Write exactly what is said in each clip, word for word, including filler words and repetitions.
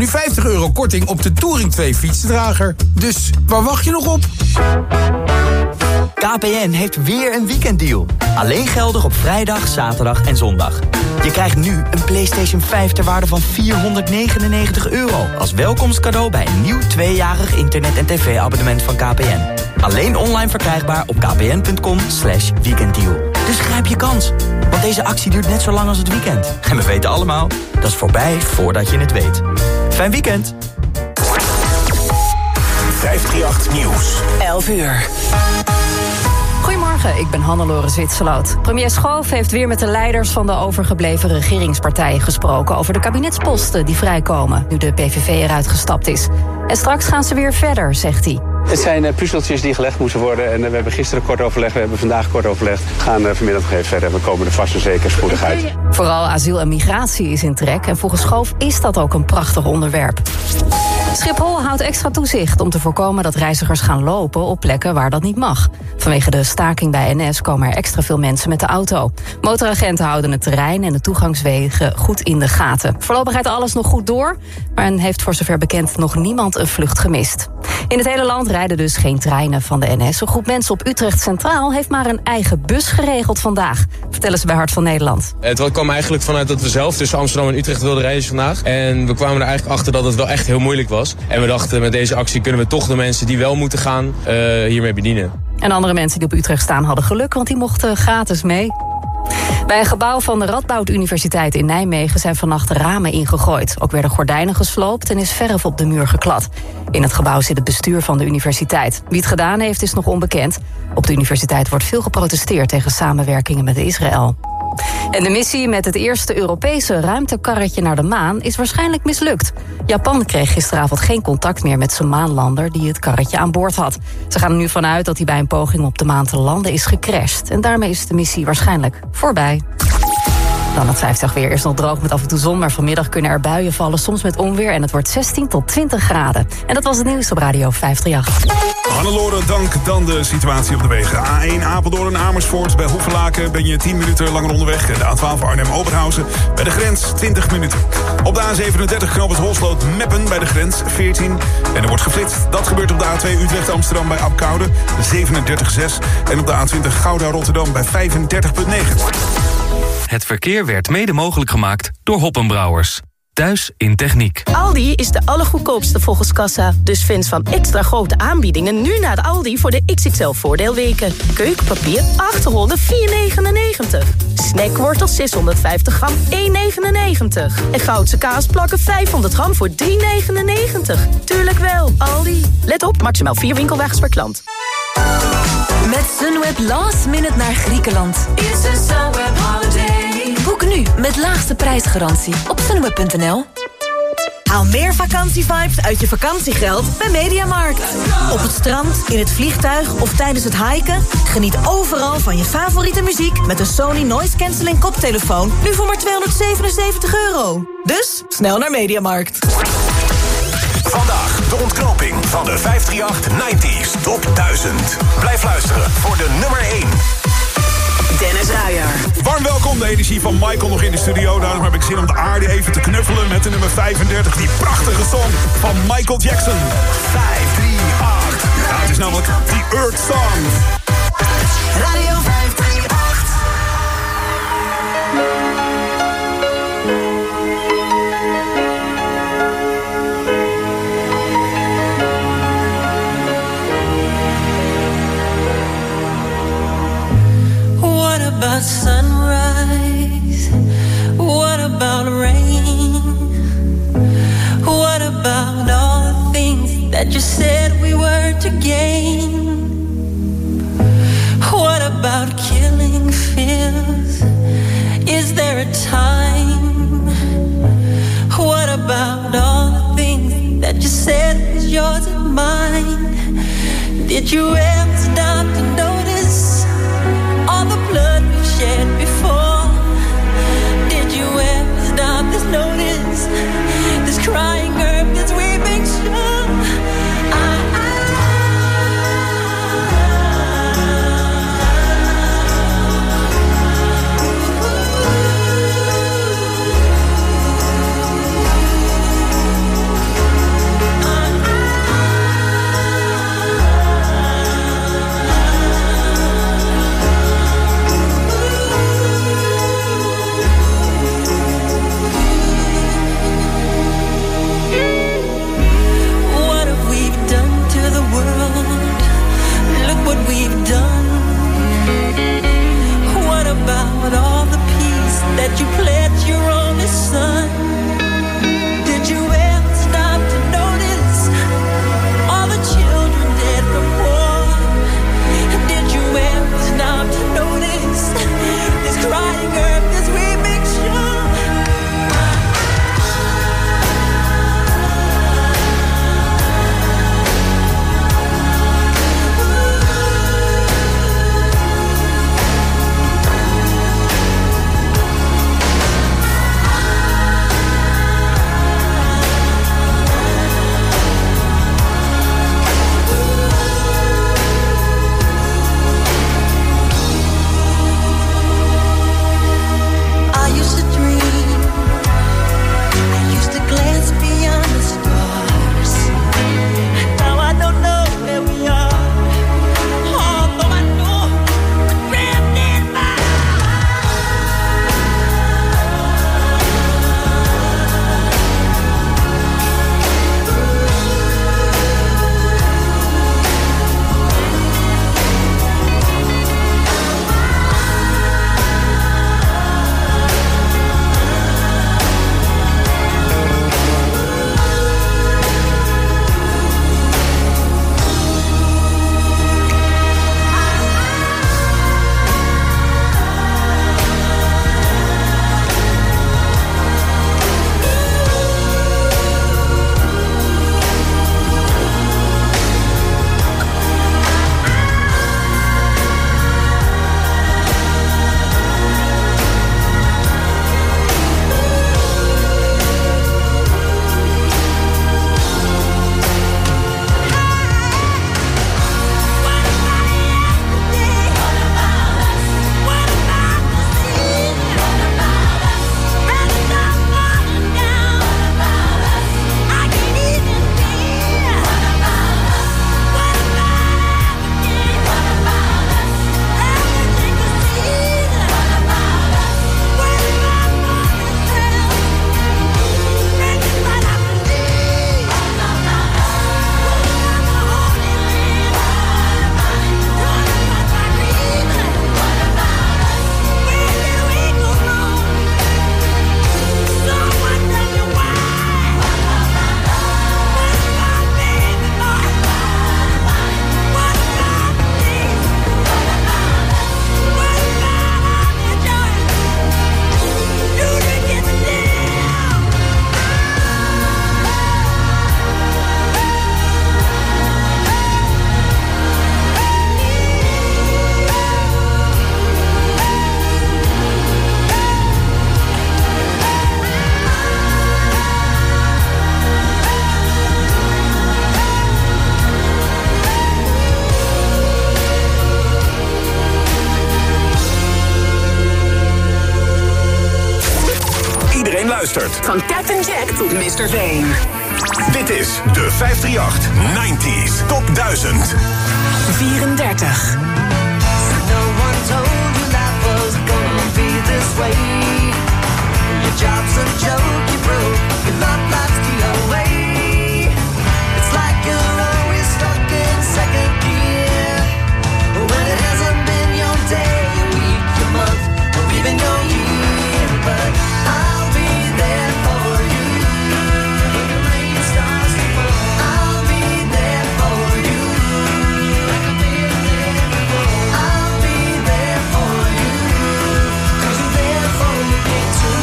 Nu vijftig euro korting op de Touring twee fietsdrager. Dus waar wacht je nog op? K P N heeft weer een weekenddeal. Alleen geldig op vrijdag, zaterdag en zondag. Je krijgt nu een PlayStation vijf ter waarde van vierhonderdnegenennegentig euro... als welkomstcadeau bij een nieuw tweejarig internet- en tv-abonnement van K P N. Alleen online verkrijgbaar op kpn.com slash weekenddeal. Dus grijp je kans, want deze actie duurt net zo lang als het weekend. En we weten allemaal, dat is voorbij voordat je het weet. Fijn weekend! vijfhonderdachttien Nieuws. elf uur. Goedemorgen, ik ben Hannelore Zwitserloot. Premier Schoof heeft weer met de leiders van de overgebleven regeringspartijen gesproken over de kabinetsposten die vrijkomen, nu de P V V eruit gestapt is. En straks gaan ze weer verder, zegt hij. Het zijn uh, puzzeltjes die gelegd moeten worden. En uh, we hebben gisteren kort overleg, we hebben vandaag kort overlegd. We gaan uh, vanmiddag nog even verder. We komen er vast en zeker spoedig uit. Vooral asiel en migratie is in trek. En volgens Schoof is dat ook een prachtig onderwerp. Schiphol houdt extra toezicht om te voorkomen dat reizigers gaan lopen op plekken waar dat niet mag. Vanwege de staking bij N S komen er extra veel mensen met de auto. Motoragenten houden het terrein en de toegangswegen goed in de gaten. Voorlopig gaat alles nog goed door, maar men heeft voor zover bekend nog niemand een vlucht gemist. In het hele land rijden dus geen treinen van de N S. Een groep mensen op Utrecht Centraal heeft maar een eigen bus geregeld vandaag. Vertellen ze bij Hart van Nederland. Het kwam eigenlijk vanuit dat we zelf tussen Amsterdam en Utrecht wilden rijden vandaag. En we kwamen er eigenlijk achter dat het wel echt heel moeilijk was. En we dachten, met deze actie kunnen we toch de mensen die wel moeten gaan uh, hiermee bedienen. En andere mensen die op Utrecht staan hadden geluk, want die mochten gratis mee. Bij een gebouw van de Radboud Universiteit in Nijmegen zijn vannacht ramen ingegooid. Ook werden gordijnen gesloopt en is verf op de muur geklad. In het gebouw zit het bestuur van de universiteit. Wie het gedaan heeft is nog onbekend. Op de universiteit wordt veel geprotesteerd tegen samenwerkingen met Israël. En de missie met het eerste Europese ruimtekarretje naar de maan is waarschijnlijk mislukt. Japan kreeg gisteravond geen contact meer met zijn maanlander die het karretje aan boord had. Ze gaan er nu vanuit dat hij bij een poging op de maan te landen is gecrashed. En daarmee is de missie waarschijnlijk voorbij. Dan het vijftig weer. Eerst nog droog met af en toe zon, maar vanmiddag kunnen er buien vallen, soms met onweer. En het wordt zestien tot twintig graden. En dat was het nieuws op Radio vijfhonderdachttien. Hannelore, dank. Dan de situatie op de wegen. A één Apeldoorn Amersfoort. Bij Hoevelaken ben je tien minuten langer onderweg. En de A twaalf Arnhem-Oberhausen bij de grens twintig minuten. Op de A zevenendertig Knoopend Holsloot-Meppen bij de grens veertien. En er wordt geflitst. Dat gebeurt op de A twee Utrecht-Amsterdam bij Apkoude zevenendertig komma zes. En op de A twintig Gouda-Rotterdam bij vijfendertig komma negen. Het verkeer werd mede mogelijk gemaakt door Hoppenbrouwers. Thuis in techniek. Aldi is de allergoedkoopste volgens kassa. Dus fans van extra grote aanbiedingen nu naar de Aldi voor de X X L-voordeelweken. Keukenpapier achthonderdvier negenennegentig. Snackwortels zeshonderdvijftig gram één negenennegentig. En Goudse kaasplakken vijfhonderd gram voor drie negenennegentig. Tuurlijk wel, Aldi. Let op, maximaal vier winkelwagens per klant. Met Sunweb last minute naar Griekenland. It's a Sunweb holiday. Boek nu met laagste prijsgarantie op sunweb punt n l. Haal meer vakantievibes uit je vakantiegeld bij Mediamarkt. Op het strand, in het vliegtuig of tijdens het hiken. Geniet overal van je favoriete muziek met een Sony Noise Cancelling koptelefoon. Nu voor maar tweehonderdzevenenzeventig euro. Dus snel naar Mediamarkt. Vandaag de ontknoping van de vijfhonderdachttien nineties Top duizend. Blijf luisteren voor de nummer één. Dennis Ruijer. Warm welkom, de energie van Michael nog in de studio. Daarom heb ik zin om de aarde even te knuffelen met de nummer vijfendertig. Die prachtige song van Michael Jackson. vijfhonderdachttien. Ja, het is namelijk The Earth Song. Radio vijfhonderdachttien. What about sunrise? What about rain? What about all the things that you said we were to gain? What about killing fears? Is there a time? What about all the things that you said was yours and mine? Did you ever stop to notice all the blood we've shed before? Did you ever stop this notice, this crying earth, this weeping shore? I, I, luistert. Van Captain Jack tot mister Vane. Dit is de vijfhonderdachtendertig nineties Top duizend. vierendertig. No one told you life was gonna be this way. Your job's a joke, you broke. Your love life's the away. It's like you're always stuck in second gear. When it hasn't been your day, your week, your month, or even your year. But I'll be there for you. When the rain starts to fall, I'll be there for you. Like I've been there before. I'll be there for you. 'Cause you're there for me too.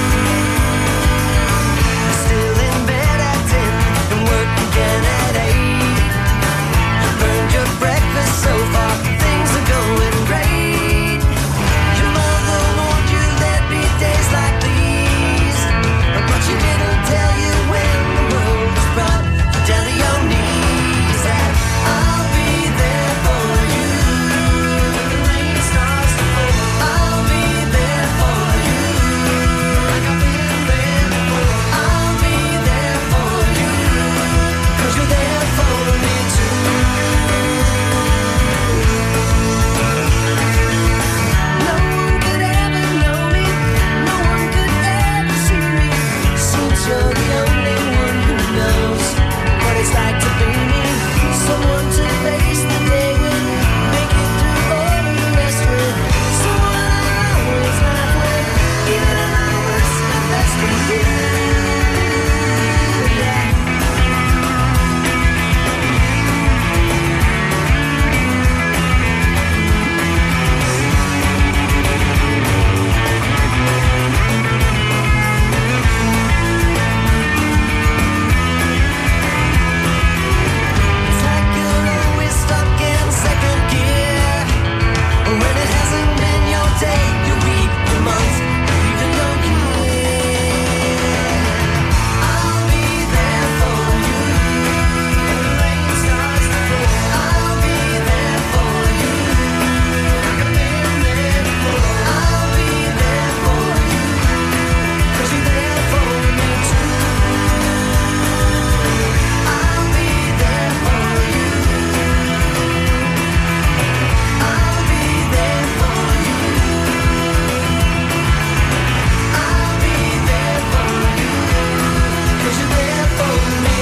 You're still in bed at ten and work again at eight. You burned your breakfast so far, things are going great. Your mother warned you there'd be days like these, but she didn't tell you when the world was brought you down to your knees. That I'll be there for you when the rain starts to fall. I'll be there for you like I've been there before. I'll be there for you 'cause you're there for me too. No one could ever know me, no one could ever see me, since you're the only one who knows what it's like to be me. Someone to face the day with, make it through all of the rest with. Someone I always laugh with, even at my worst and best with you. Yeah. It's like you're always stuck in second gear. When it hasn't been your day, your week, your month, or even your year. I'll be there for you when the rain starts to fall. I'll be there for you like I've been there before. I'll be there for you 'cause you're there for me too. I'll be there for you. I'll be there for you. I'll be there for you 'cause you're there for me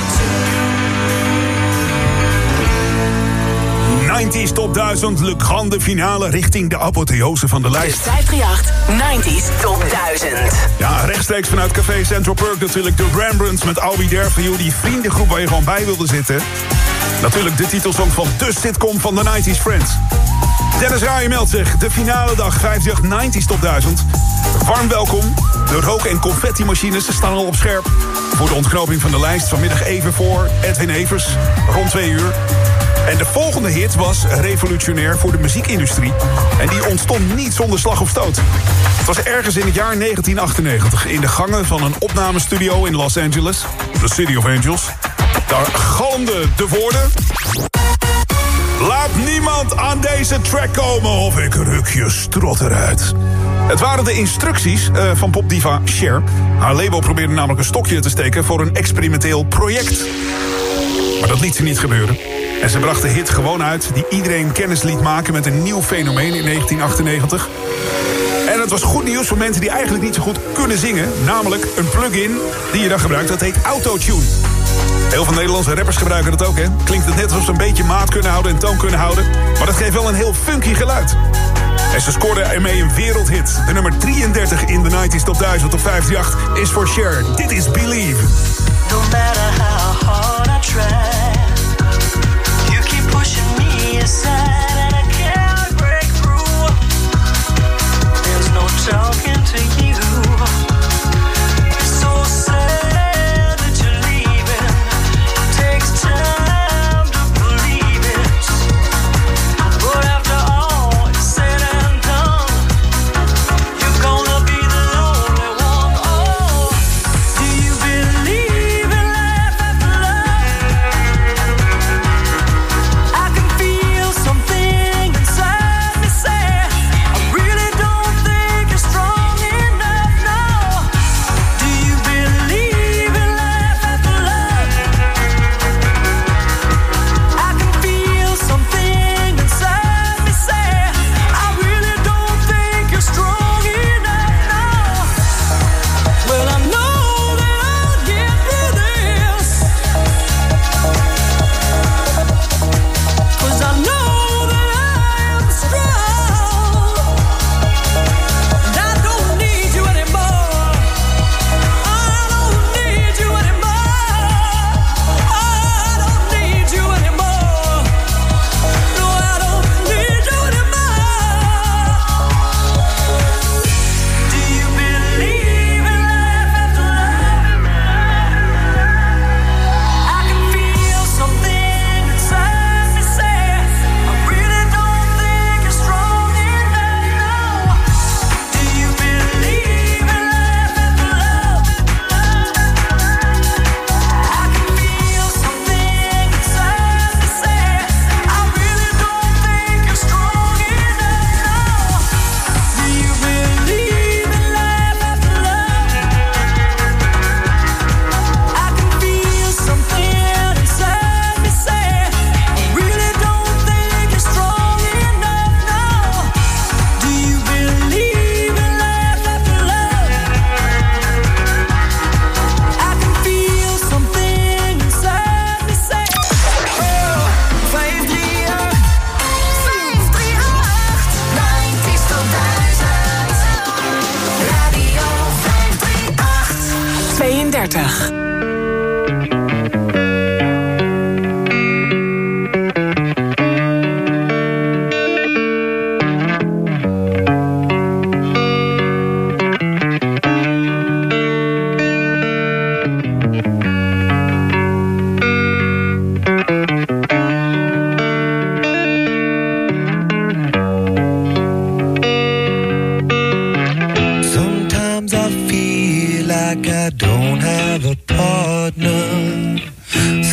too. nineties Top duizend, Le Grande finale richting de apotheose van de lijst. vijfhonderdachtendertig nineties Top duizend. Ja, rechtstreeks vanuit Café Central Perk natuurlijk de Rembrandts met I'll Be There For You. Die vriendengroep waar je gewoon bij wilde zitten. Natuurlijk de titelsong van de sitcom van de nineties Friends. Dennis Raaij meldt zich, de finale dag vijfhonderdachtendertig nineties Top duizend. Warm welkom. De rook- en confetti-machines staan al op scherp. Voor de ontknoping van de lijst vanmiddag even voor Edwin Evers, rond twee uur. En de volgende hit was revolutionair voor de muziekindustrie. En die ontstond niet zonder slag of stoot. Het was ergens in het jaar negentien achtennegentig... in de gangen van een opnamestudio in Los Angeles, de City of Angels. Daar galmden de woorden: laat niemand aan deze track komen of ik ruk je strot eruit. Het waren de instructies uh, van popdiva Cher. Haar label probeerde namelijk een stokje te steken voor een experimenteel project. Maar dat liet ze niet gebeuren. En ze bracht de hit gewoon uit die iedereen kennis liet maken met een nieuw fenomeen in negentien achtennegentig. En het was goed nieuws voor mensen die eigenlijk niet zo goed kunnen zingen. Namelijk een plugin die je dan gebruikt, dat heet Autotune. Heel veel Nederlandse rappers gebruiken dat ook, hè. Klinkt het net alsof ze een beetje maat kunnen houden en toon kunnen houden. Maar dat geeft wel een heel funky geluid. En ze scoorden ermee een wereldhit. De nummer drieëndertig in de nineties Top duizend op vijfhonderdachtendertig is voor Cher. Dit is Believe. No matter how hard I try, you keep pushing me aside and I can't break through. There's no talking to you. It's so sad that you're leaving. It takes time to believe it. But after all is said and done, you're gonna be the lonely one. Oh, do you believe in life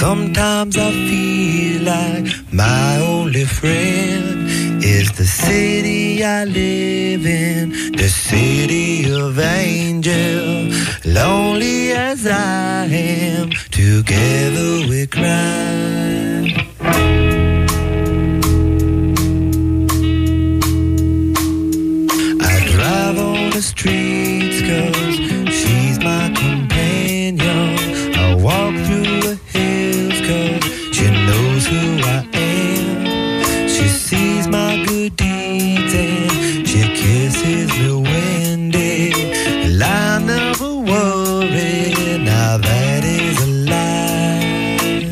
Sometimes I feel like my only friend is the city I live in, the city of angels. Lonely as I am, together we cry. I drive on the streets 'cause she's my companion. I walk through the hills 'cause she knows who I am. She sees my good deeds and she kisses me when day. And I never worry, now that is a lie.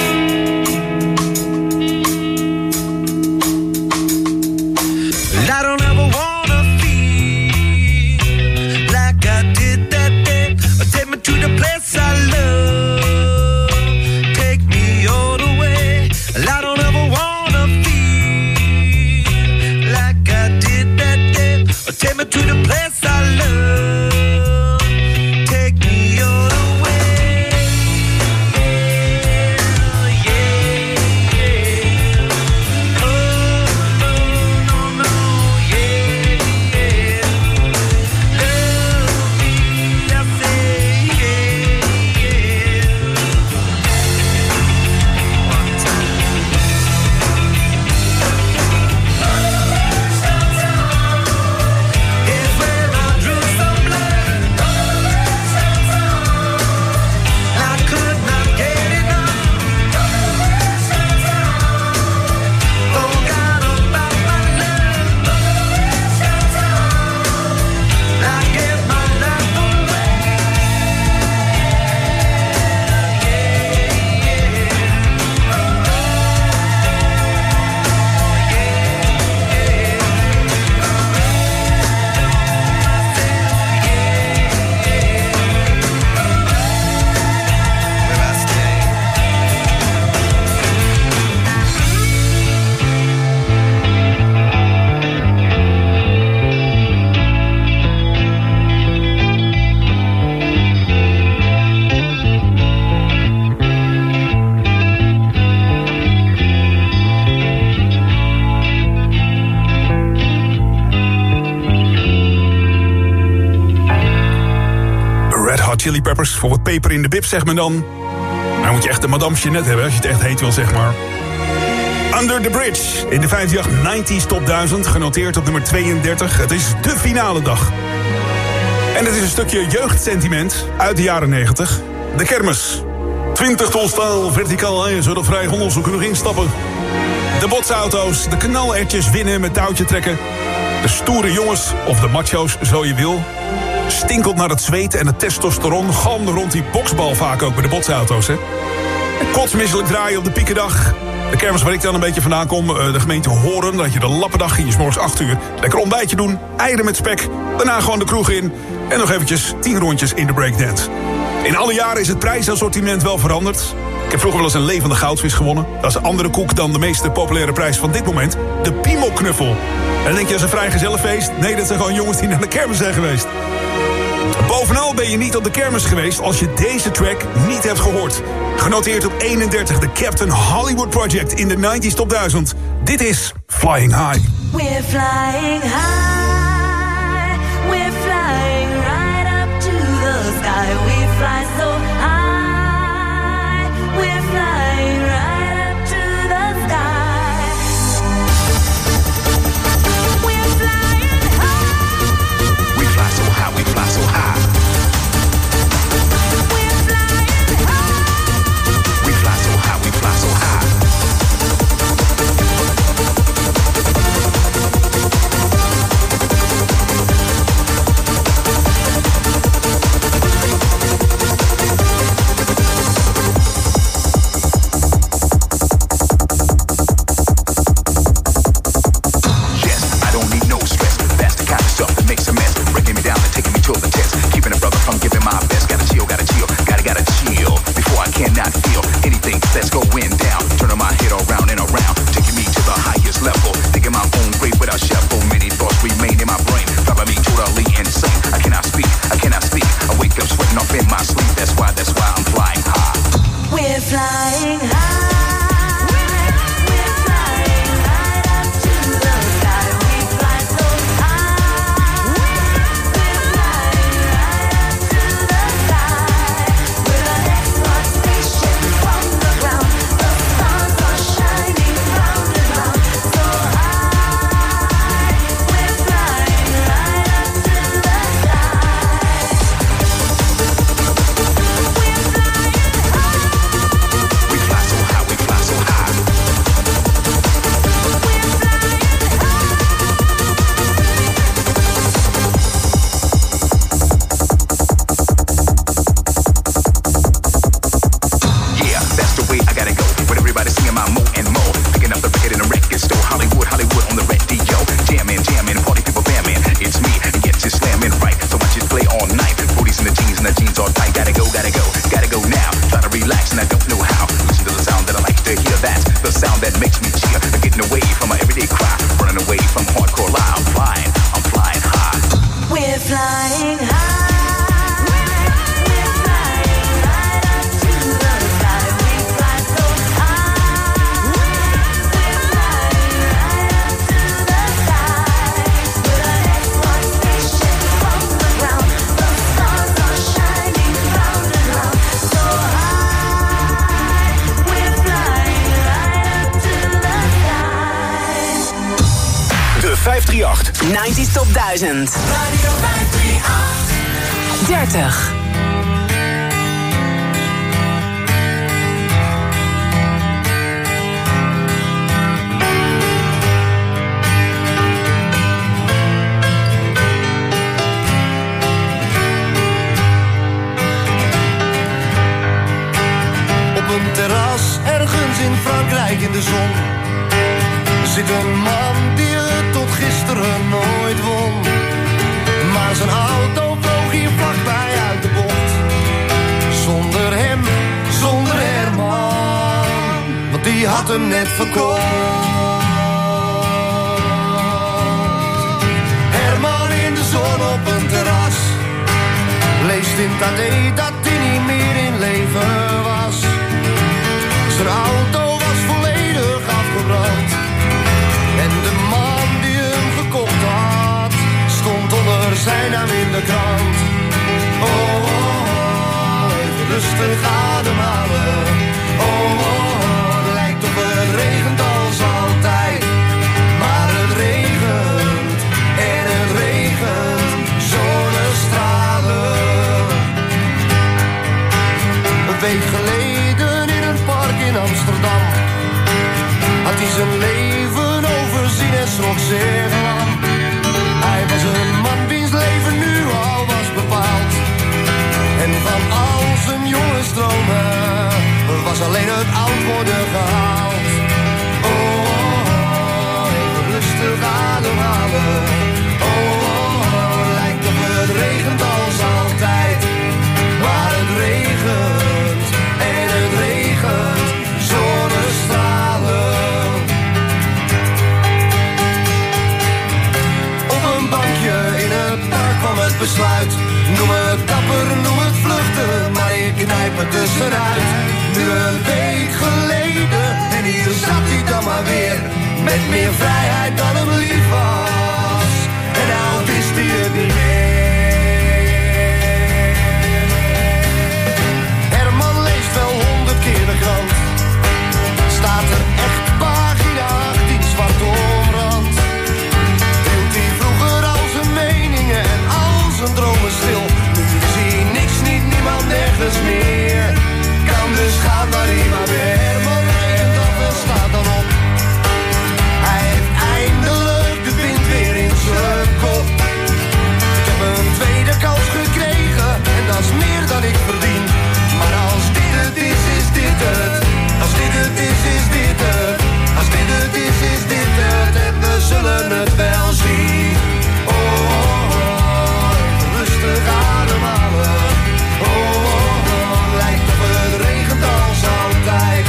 But I don't ever wanna feel like I did that day. Take me to the place I love, take me all the way. And I don't ever wanna feel like I did that day. Take me to the place I love, take me all the way. Yeah, yeah. Oh, no, no, no, yeah, yeah. Love me, I say, yeah, yeah. One time. It's where I drew some blood. I could not get enough. Forgot about my love. I gave my life away. Where I stay. Red Hot Chili Peppers, voor wat peper in de bib, zegt men dan. Nou moet je echt een Madame Jeanette hebben, als je het echt heet wil, zeg maar. Under the Bridge, in de vijfenveertig nineties Top duizend, genoteerd op nummer tweeëndertig. Het is de finale dag. En het is een stukje jeugdsentiment uit de jaren negentig. De kermis. twintig ton staal, verticaal ijzer, zodat vrij onderzoek nog instappen. De botsauto's, de kanalertjes winnen met touwtje trekken. De stoere jongens, of de macho's, zo je wil. Stinkelt naar het zweet en het testosteron. Galmde rond die boksbal vaak ook bij de botsauto's, hè. Kotsmisselijk draaien op de piekendag. De kermis waar ik dan een beetje vandaan kom, de gemeente Horen. Dat je de lappendag ging je 's morgens acht uur. Lekker ontbijtje doen, eieren met spek. Daarna gewoon de kroeg in. En nog eventjes tien rondjes in de breakdance. In alle jaren is het prijsassortiment wel veranderd. Ik heb vroeger wel eens een levende goudvis gewonnen. Dat is een andere koek dan de meest populaire prijs van dit moment. De piemelknuffel. En dan denk je, dat is een vrijgezellenfeest. Nee, dat zijn gewoon jongens die naar de kermis zijn geweest. Bovenal ben je niet op de kermis geweest als je deze track niet hebt gehoord. Genoteerd op eenendertig, de Captain Hollywood Project in de nineties Top duizend. Dit is Flying High. We're flying high, we're flying right up to the sky. We fly so high, we're flying right up to the sky. We're flying high. We fly so high, we fly so high. We're flying high. We fly so high, we fly so high. flying high. nineties Top duizend. Radio vijf drie acht. dertig. Op een terras ergens in Frankrijk in de zon zit een man die het tot gisteren nooit won. Maar zijn auto vloog hier vlakbij uit de bocht. Zonder hem, zonder Herman, want die had hem net verkocht. Herman in de zon op een terras leest in het A D dat hij niet meer in leven was. Zijn auto was volledig afgebrand. En de man die hem gekocht had stond onder zijn naam in de krant. Oh, oh, oh, even rustig ademhalen. Oh, oh, oh, het lijkt of het regent als altijd. Maar het regent en het regent zonnestralen. Een week geleden in een park in Amsterdam had hij zijn leven overzien en schrok zeer lam. Hij was een man wiens leven nu al was bepaald. En van al zijn jonge stromen was alleen het oud worden gehaald. Oh, oh, oh, even rustig ademhalen. Oh, oh, oh, lijkt of het regent als altijd. Maar het regent en het regent zonnestralen. Op een bankje in het park kwam het besluit. Noem het dapper, noem het vluchten, maar ik knijp er tussenuit. Nu een week geleden en hier zat hij dan maar weer. Met meer vrijheid dan hem lief was. En nou wist hij het niet meer. Herman leest wel honderd keer de krant. Staat er echt pagina achttien zwart omrand. Hield hij vroeger al zijn meningen en al zijn dromen stil. Nu zie hij niks, niet niemand, nergens meer. Kan dus gaan waar hij maar weer. Herman regent af en staat dan op. Hij heeft eindelijk de wind weer in zijn kop. Ik heb een tweede kans gekregen en dat is meer dan ik verdien. Maar als dit het is, is dit het. Als dit het is, is dit het. Als dit het is, is dit het. En we zullen het wel zien. Oh, oh, oh, even rustig ademhalen. Oh, oh, oh, lijkt of het regent als altijd.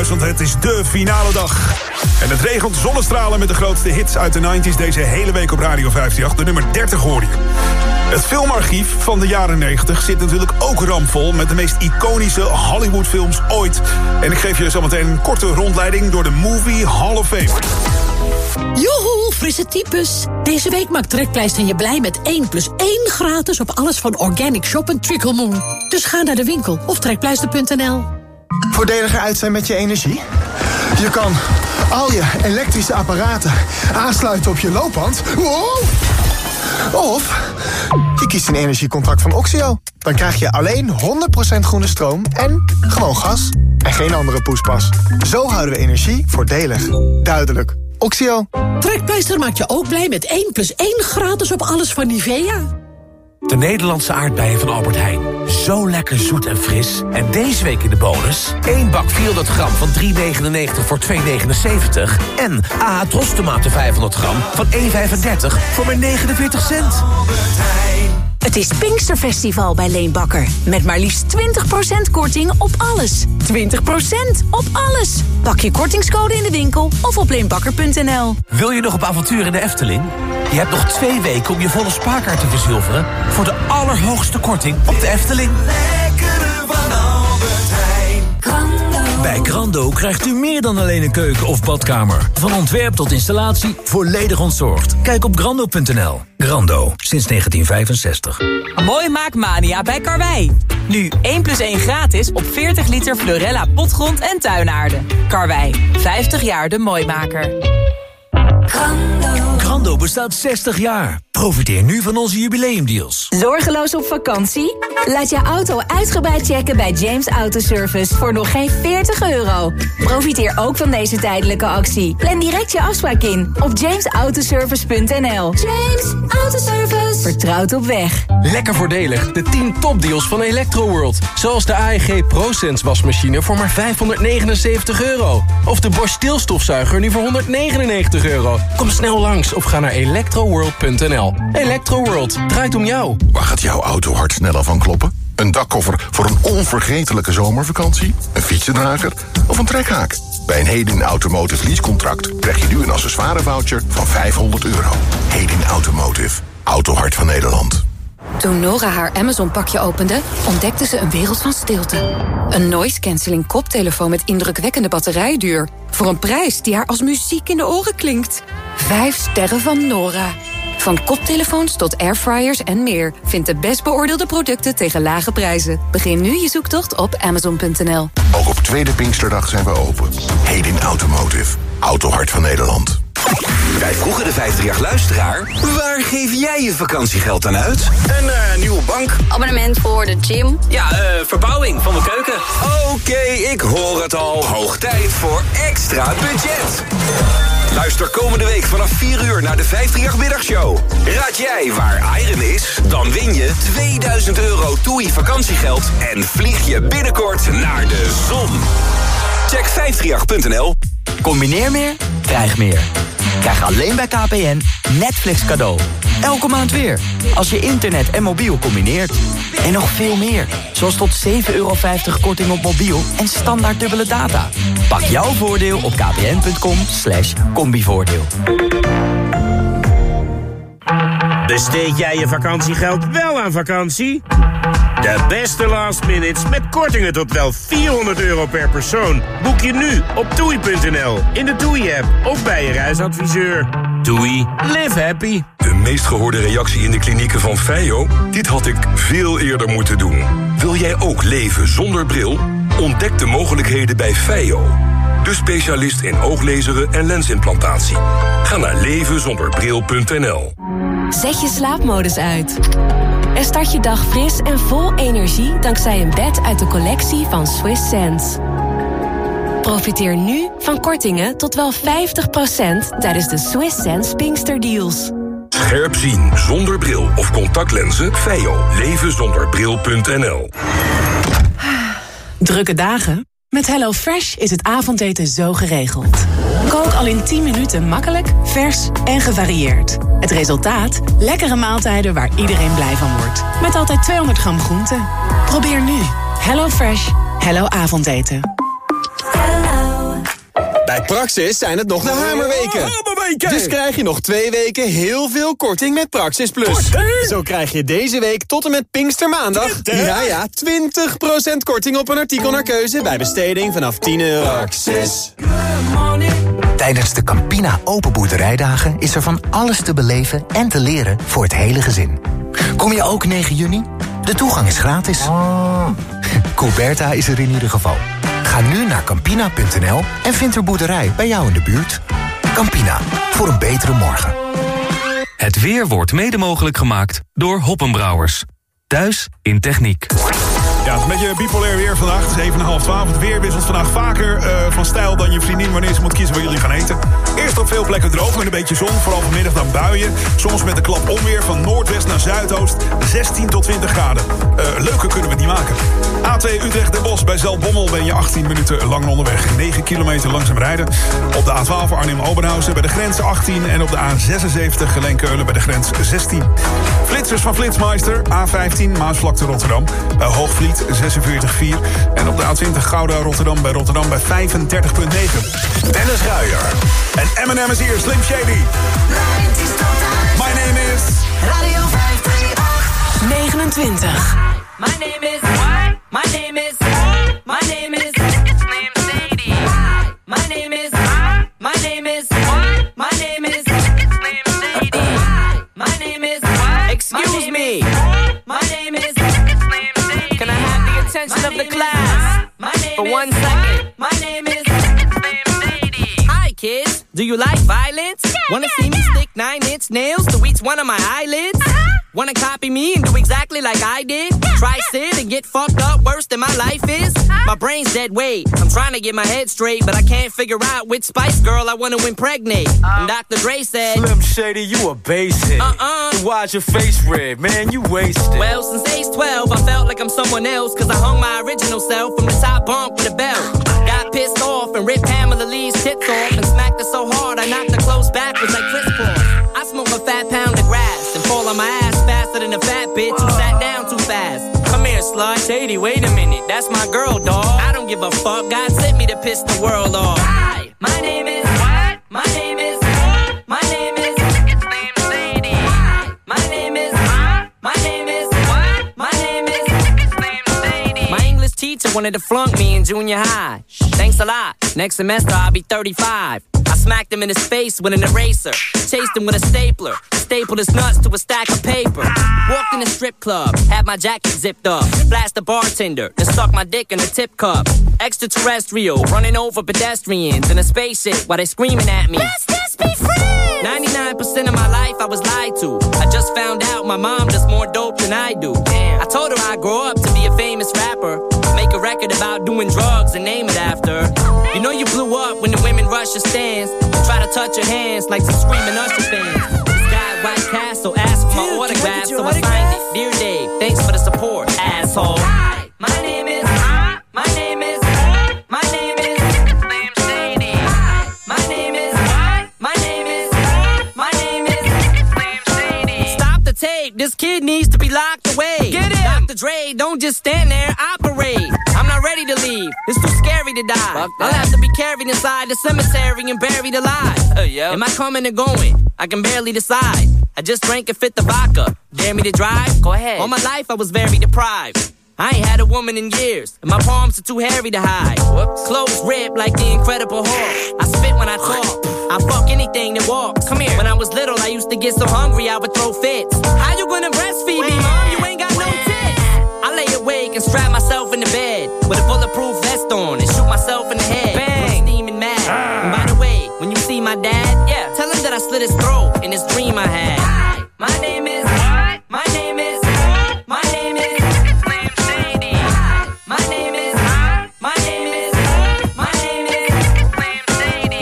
thuis, want het is de finale dag. En het regent zonnestralen met de grootste hits uit de negentig deze hele week op Radio vijfenveertig. De nummer dertig hoor je. Het filmarchief van de jaren negentig zit natuurlijk ook ramvol met de meest iconische Hollywoodfilms ooit. En ik geef je zometeen een korte rondleiding door de Movie Hall of Fame. Joehoe, frisse types. Deze week maakt Trekpleister je blij met één plus één gratis op alles van Organic Shop en Tricklemoon. Dus ga naar de winkel of trekpleister punt n l. Voordeliger uit zijn met je energie? Je kan al je elektrische apparaten aansluiten op je loopband. Wow! Of je kiest een energiecontract van Oxio. Dan krijg je alleen honderd procent groene stroom en gewoon gas. En geen andere poespas. Zo houden we energie voordelig. Duidelijk. Oxio. Trekpleister maakt je ook blij met één plus één gratis op alles van Nivea. De Nederlandse aardbeien van Albert Heijn. Zo lekker zoet en fris. En deze week in de bonus... één bak vierhonderd gram van drie negenennegentig voor twee negenenzeventig. En A H Trostomaten vijfhonderd gram van één vijfendertig voor maar negenenveertig cent. Het is Pinksterfestival bij Leenbakker. Met maar liefst twintig procent korting op alles. twintig procent op alles. Pak je kortingscode in de winkel of op leenbakker punt n l. Wil je nog op avontuur in de Efteling? Je hebt nog twee weken om je volle spaarkaart te verzilveren... voor de allerhoogste korting op de Efteling. Bij Grando krijgt u meer dan alleen een keuken of badkamer. Van ontwerp tot installatie, volledig ontzorgd. Kijk op grando punt n l. Grando, sinds negentien vijfenzestig. Mooi maakmania bij Karwei. Nu één plus één gratis op veertig liter Florella potgrond en tuinaarde. Karwei, vijftig jaar de mooimaker. Grando. Grando bestaat zestig jaar. Profiteer nu van onze jubileumdeals. Zorgeloos op vakantie? Laat je auto uitgebreid checken bij James Autoservice voor nog geen veertig euro. Profiteer ook van deze tijdelijke actie. Plan direct je afspraak in op james autoservice punt n l. James Autoservice. Vertrouwd op weg. Lekker voordelig, de tien topdeals van Electroworld. Zoals de A E G ProSense wasmachine voor maar vijfhonderdnegenenzeventig euro. Of de Bosch stilstofzuiger nu voor honderdnegenennegentig euro. Kom snel langs of ga naar electroworld punt n l. Electroworld, draait om jou. Waar gaat jouw auto hard sneller van kloppen? Een dakkoffer voor een onvergetelijke zomervakantie? Een fietsendrager of een trekhaak? Bij een Hedin Automotive leasecontract krijg je nu een accessoirevoucher van vijfhonderd euro. Hedin Automotive, autohart van Nederland. Toen Nora haar Amazon-pakje opende, ontdekte ze een wereld van stilte. Een noise-canceling koptelefoon met indrukwekkende batterijduur. Voor een prijs die haar als muziek in de oren klinkt. Vijf sterren van Nora. Van koptelefoons tot airfryers en meer. Vind de best beoordeelde producten tegen lage prijzen. Begin nu je zoektocht op amazon punt n l. Ook op tweede Pinksterdag zijn we open. Hedin Automotive, autohart van Nederland. Wij vroegen de vijfendertig-luisteraar... waar geef jij je vakantiegeld aan uit? Een uh, nieuwe bank. Abonnement voor de gym. Ja, uh, verbouwing van mijn keuken. Oké, okay, ik hoor het al. Hoog tijd voor extra budget. Luister komende week vanaf vier uur naar de vijfendertig-middagshow. Raad jij waar Iron is? Dan win je tweeduizend euro TUI vakantiegeld... en vlieg je binnenkort naar de zon. Check vijfendertig punt n l. Combineer meer, krijg meer. Krijg alleen bij K P N Netflix cadeau. Elke maand weer. Als je internet en mobiel combineert. En nog veel meer. Zoals tot zeven euro vijftig korting op mobiel en standaard dubbele data. Pak jouw voordeel op kpn punt com slash combivoordeel. Besteed jij je vakantiegeld wel aan vakantie? De beste last minutes met kortingen tot wel vierhonderd euro per persoon. Boek je nu op toei punt n l, in de TUI-app of bij je reisadviseur. TUI, live happy. De meest gehoorde reactie in de klinieken van Feio? Dit had ik veel eerder moeten doen. Wil jij ook leven zonder bril? Ontdek de mogelijkheden bij Feio. De specialist in ooglezeren en lensimplantatie. Ga naar leven zonder bril punt n l. Zet je slaapmodus uit. En start je dag fris en vol energie dankzij een bed uit de collectie van Swiss Sense. Profiteer nu van kortingen tot wel vijftig procent tijdens de Swiss Sense Pinkster Deals. Scherp zien zonder bril of contactlenzen? Feio. leven zonder bril punt n l. Drukke dagen? Met HelloFresh is het avondeten zo geregeld. Kook al in tien minuten makkelijk, vers en gevarieerd. Het resultaat? Lekkere maaltijden waar iedereen blij van wordt. Met altijd tweehonderd gram groente. Probeer nu. HelloFresh. Hello avondeten. Hello. Bij Praxis zijn het nog de hamerweken. Hamerweken! Dus krijg je nog twee weken heel veel korting met Praxis Plus. Korting? Zo krijg je deze week tot en met Pinkstermaandag... twintig? Ja, ja, twintig procent korting op een artikel naar keuze... bij besteding vanaf tien euro. Praxis. Tijdens de Campina Open Boerderijdagen is er van alles te beleven en te leren voor het hele gezin. Kom je ook negen juni? De toegang is gratis. Coolberta is er in ieder geval. Ga nu naar campina punt n l en vind er boerderij bij jou in de buurt. Campina, voor een betere morgen. Het weer wordt mede mogelijk gemaakt door Hoppenbrouwers. Thuis in techniek. Ja, het is een beetje bipolair weer vandaag. Het is even half twaalf. Het weer wisselt vandaag vaker uh, van stijl dan je vriendin... wanneer ze moet kiezen waar jullie gaan eten. Eerst op veel plekken droog met een beetje zon. Vooral vanmiddag dan buien. Soms met een klap onweer van noordwest naar zuidoost. zestien tot twintig graden. Uh, leuker kunnen we het niet maken. A twee Utrecht Den Bosch. Bij Zaltbommel ben je achttien minuten langer onderweg. negen kilometer langzaam rijden. Op de A twaalf Arnhem-Oberhausen bij de grens achttien. En op de A zesenzeventig Geleen-Keulen bij de grens zestien. Flitsers van Flitsmeister. A vijftien Maasvlakte Rotterdam. Bij Hoogvliet zesenveertig komma vier. En op de A twintig Gouda Rotterdam bij Rotterdam bij vijfendertig komma negen. Dennis Ruijer. En Eminem is hier, Slim Shady. My name is... Radio vijf drie acht. negenentwintig. My name is... What? My name is... My name is... Slim Shady. My name is... My name is... What? My name is... Slim Shady. My name is... What? Excuse me. My name is... Can I have the attention of the class for one second? My name is... Hi, kids. Do you like violence? Wanna see me stick nine-inch nails to each one of my eyelids? Wanna copy me and do exactly like I did? Try sit and get fucked up worse than my life is? My brain's dead weight. I'm trying to get my head straight, but I can't figure out which Spice Girl I wanna impregnate. And Doctor Dre said, Slim Shady, you a basic. Uh-uh. Why's your face red, man? You wasted. Well, since age twelve, I felt like I'm someone else, cause I hung my original self from the top bunk with a belt. Got pissed off and ripped Pamela Lee's tits off and smacked her so hard I knocked her clothes backwards like Chris Paul. I smoke a fat pound of grass and fall on my ass faster than a fat bitch who sat down too fast. Come here, slut. Shady, wait a minute. That's my girl, dawg. I don't give a fuck. God sent me to piss the world off. Hi, my name is... What? My name is... My name is... Slim Shady. My name is... My name is... What? My name is... Slim Shady. My English teacher wanted to flunk me in junior high. Thanks a lot. Next semester I'll be thirty-five. I smacked him in his face with an eraser. Chased him with a stapler. Stapled his nuts to a stack of paper. Walked in a strip club. Had my jacket zipped up. Blast the bartender. Then stuck my dick in a tip cup. Extraterrestrial. Running over pedestrians in a spaceship while they screaming at me. Let's just be friends! ninety-nine percent of my life I was lied to. I just found out my mom does more dope than I do. Damn. I told her I'd grow up to be a famous rapper. Make a record about doing drugs and name it after. You know you blew up when the women rush your stands and try to touch your hands like some screaming Usher fans. This guy at White Castle asked for my autograph, so I signed it. Dear Dave, thanks for the support, asshole. Hi, my name is... My name is... My name is... Slim Shady. My name is... My name is... My name is... Slim Shady. Stop the tape, this kid needs to be locked away. Get him! Doctor Dre, don't just stand there, operate. I'm not ready to leave, it's too scary to die. I'll have to be carried inside the cemetery and buried alive. Uh, yeah. Am I coming or going? I can barely decide. I just drank and fit the vodka. Dare me to drive? Go ahead. All my life I was very deprived. I ain't had a woman in years, and my palms are too hairy to hide. Whoops. Clothes ripped like the Incredible Hulk. I spit when I talk. I fuck anything that walks. Come here. When I was little, I used to get so hungry I would throw fits. How you gonna breastfeed me, mom? You ain't got no tits. I lay awake and strap myself in the bed with a bulletproof vest on and shoot myself in the head. Bang! I'm steaming mad. Ah. And by the way, when you see my dad, yeah, tell him that I slit his throat in this dream I had. Hi, my name is... What? My name is... My name is... Slim Shady. My name is... My name is... My name is... Slim Shady.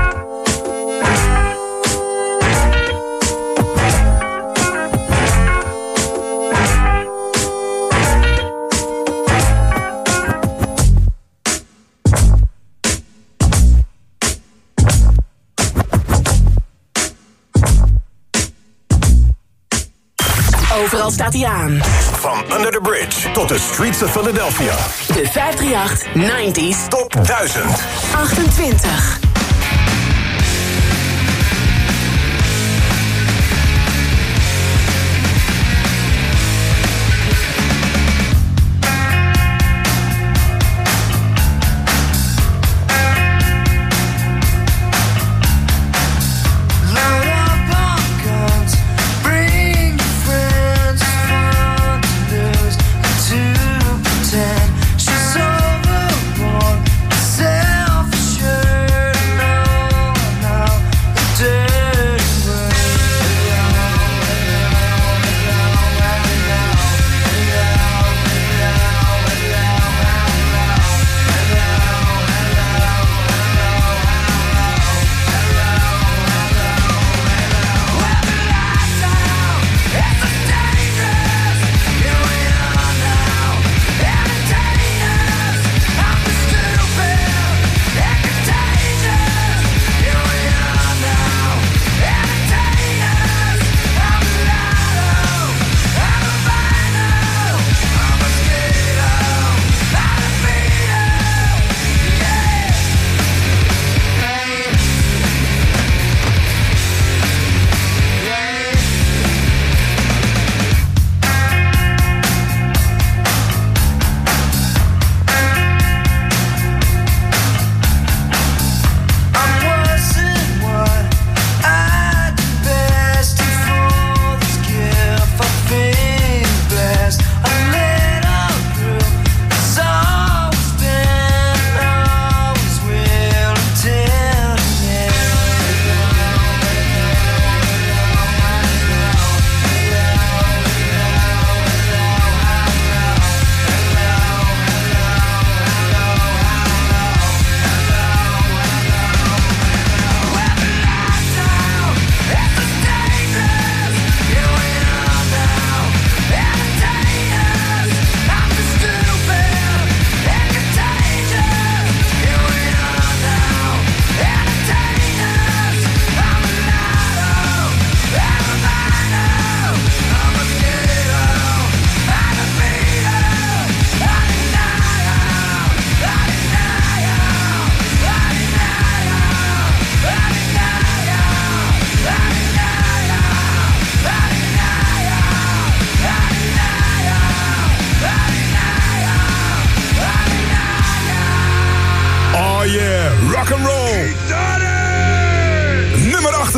Overal staat hij aan. Van Under the Bridge tot de streets of Philadelphia. De vijf drie acht nineties Top duizend. achtentwintig.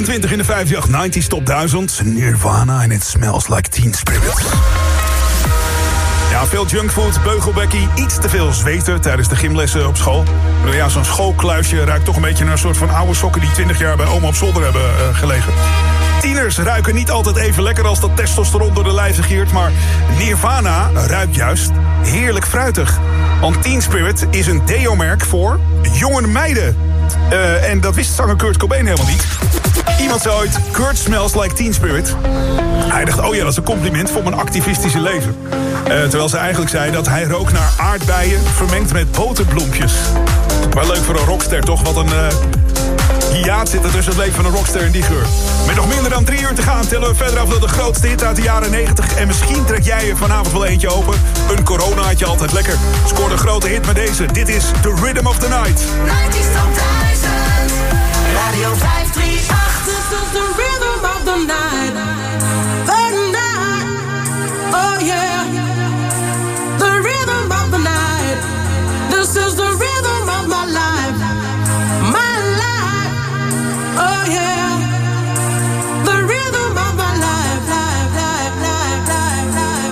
achtentwintig in de vijfenveertig negentig top duizend. Nirvana en It Smells Like Teen Spirit. Ja, veel junkfood, beugelbekkie, iets te veel zweten tijdens de gymlessen op school. Ja, zo'n schoolkluisje ruikt toch een beetje naar een soort van oude sokken die twintig jaar bij oma op zolder hebben uh, gelegen. Tieners ruiken niet altijd even lekker als dat testosteron door de lijf giert, maar Nirvana ruikt juist heerlijk fruitig. Want Teen Spirit is een deo-merk voor jonge meiden. Uh, en dat wist zanger Kurt Cobain helemaal niet. Iemand zei ooit, Kurt smells like Teen Spirit. Hij dacht, oh ja, dat is een compliment voor mijn activistische leven. Uh, terwijl ze eigenlijk zei dat hij rook naar aardbeien vermengd met boterbloempjes. Wel leuk voor een rockster toch, wat een uh, hiaat zit er tussen het leven van een rockster in die geur. Met nog minder dan drie uur te gaan tellen we verder af naar de grootste hit uit de jaren negentig. En misschien trek jij er vanavond wel eentje open. Een coronaatje altijd lekker. Scoort een grote hit met deze. Dit is The Rhythm of the Night. negentig top duizend, Radio vijf drie acht. This is the rhythm of the night. The night, oh yeah. The rhythm of the night. This is the rhythm of my life. My life, oh yeah. The rhythm of my life, life, life, life, life, life.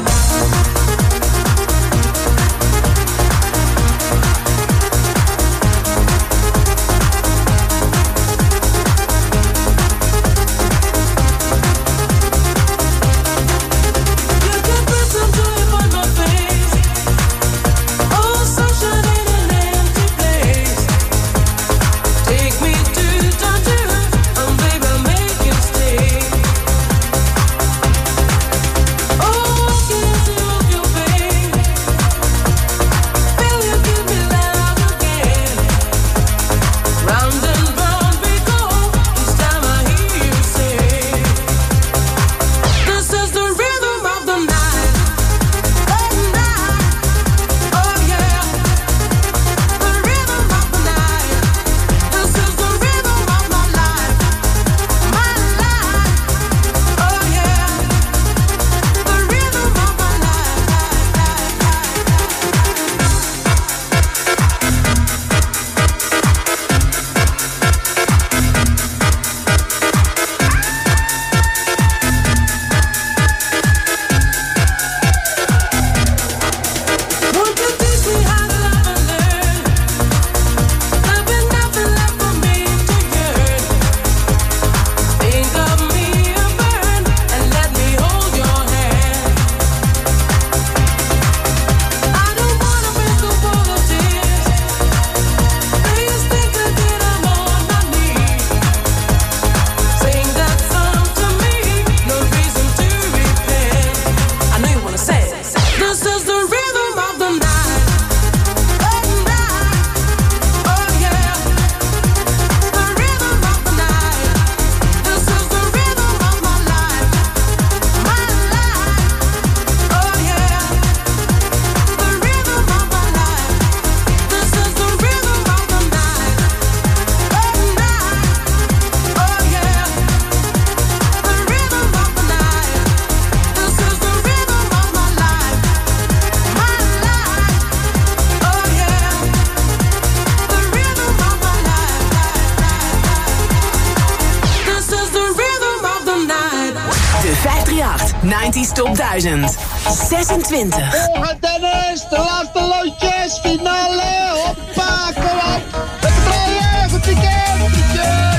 negentig top duizend. zesentwintig. Volgende Dennis, de laatste loodjes, finale, hoppa, kom op. Lekker draaien, goed weekend, groetjes.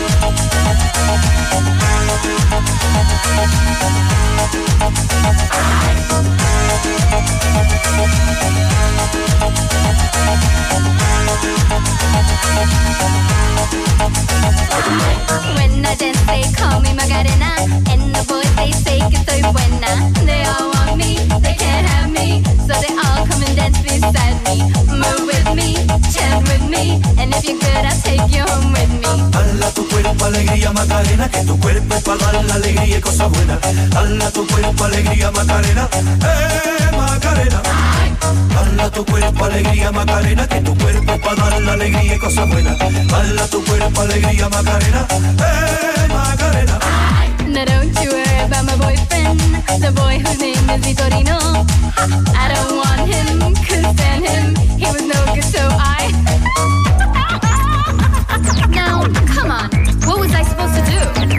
When I dance, they call me Macarena, and the boys they say que soy buena. They all want me, they can't have me, so they all come and dance beside me. Move with me, chant with me, and if you're good, I'll take you home with me. Dala tu cuerpo alegría Macarena, que tu cuerpo es para dar la alegría y cosas buenas. Dala tu cuerpo alegría Macarena, eh Macarena. Dala tu cuerpo alegría Macarena, que tu cuerpo es para dar la alegría y cosas buenas. Dala tu cuerpo alegría Macarena, eh Macarena. Now don't you worry about my boyfriend, the boy whose name is Vitorino. I don't want him, couldn't stand him, he was no good, so I... Now, come on, what was I supposed to do?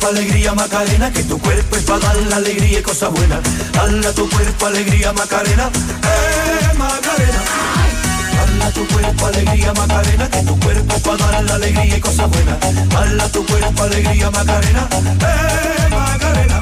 cuerpo alegría Macarena, que tu cuerpo es para dar la alegría y cosas buenas. Dale a tu cuerpo alegría Macarena, eh Macarena. Dale a tu cuerpo alegría Macarena, que tu cuerpo es para dar la alegría y cosas buenas. Dale a tu cuerpo alegría Macarena, eh Macarena.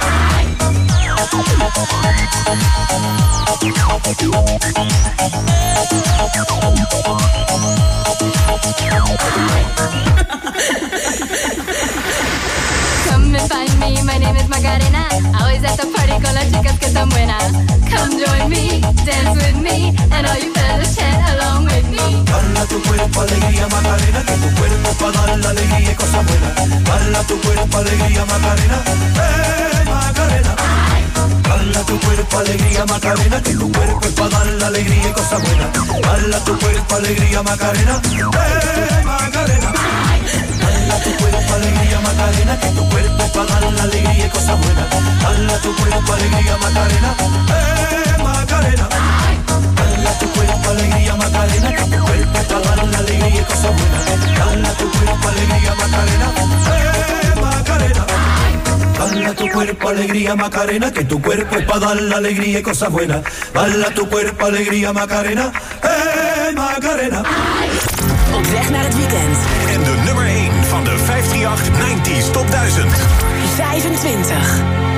Come and find me, my name is Macarena. Always at the party con las chicas que están buenas. Come join me, dance with me, and all you fellas chant along with me. Dale tu cuerpo alegría Macarena, que tu cuerpo es para dar la alegría y cosas buenas. Dale tu cuerpo alegría Macarena, eh Macarena. Dale tu cuerpo alegría Macarena, que tu cuerpo es para dar la alegría y cosas buenas. Dale tu cuerpo alegría Macarena, eh Macarena. Dale tu cuerpo alegría Macarena, que tu cuerpo es para dar la alegría y cosas buenas. Dale tu cuerpo alegría Macarena, eh Macarena. Dale tu cuerpo alegría Macarena, que tu cuerpo es para dar la alegría y cosas buenas. Dale tu cuerpo alegría Macarena, eh Macarena. Dale tu cuerpo alegría Macarena, que tu cuerpo es para dar la alegría y cosas buenas. Dale tu cuerpo alegría Macarena, eh Macarena. Op weg naar het weekend. En de nummer één van de vijfhonderdachtennegentig nineties Top duizend. vijfentwintig.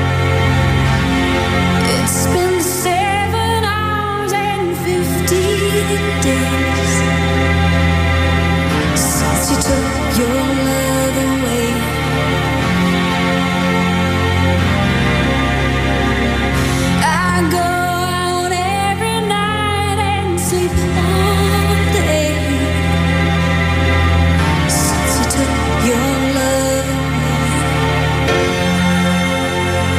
It's been seven hours and fifteen days since you took your love away. I go out every night and sleep all day since you took your love away.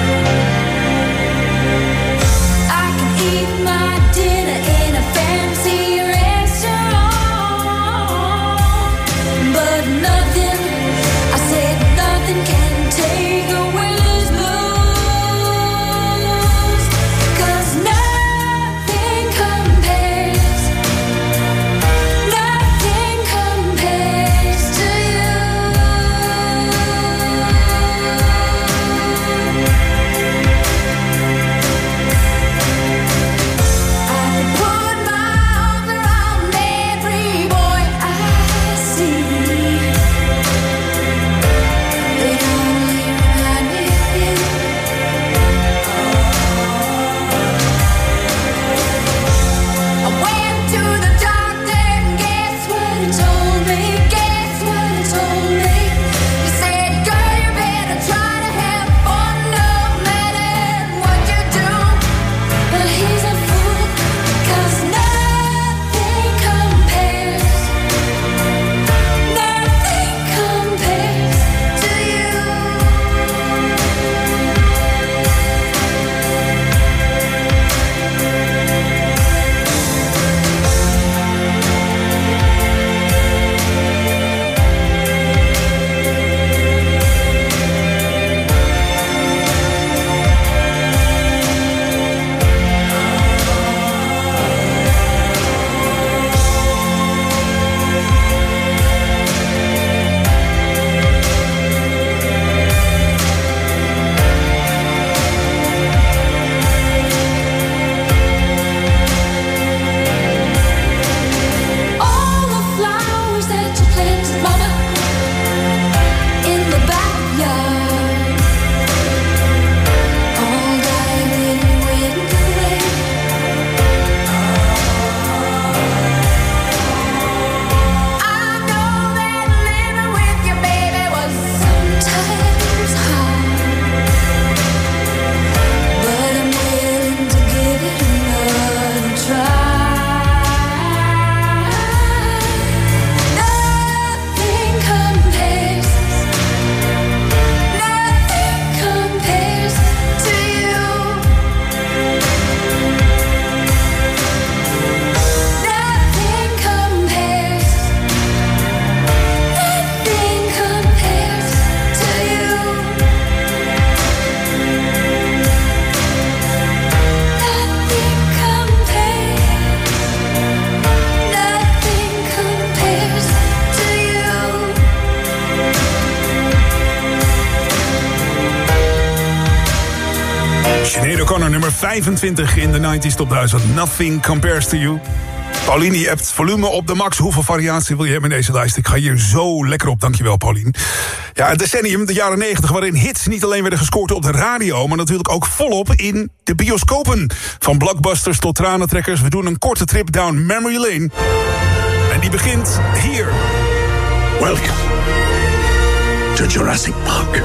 O'Connor, nummer vijfentwintig in de nineties Top duizend. Nothing Compares to You. Pauline, je hebt volume op de max. Hoeveel variatie wil je hebben in deze lijst? Ik ga hier zo lekker op, dankjewel Pauline. Ja, het decennium, de jaren negentig, waarin hits niet alleen werden gescoord op de radio, maar natuurlijk ook volop in de bioscopen. Van blockbusters tot tranentrekkers. We doen een korte trip down memory lane. En die begint hier. Welcome to Jurassic Park.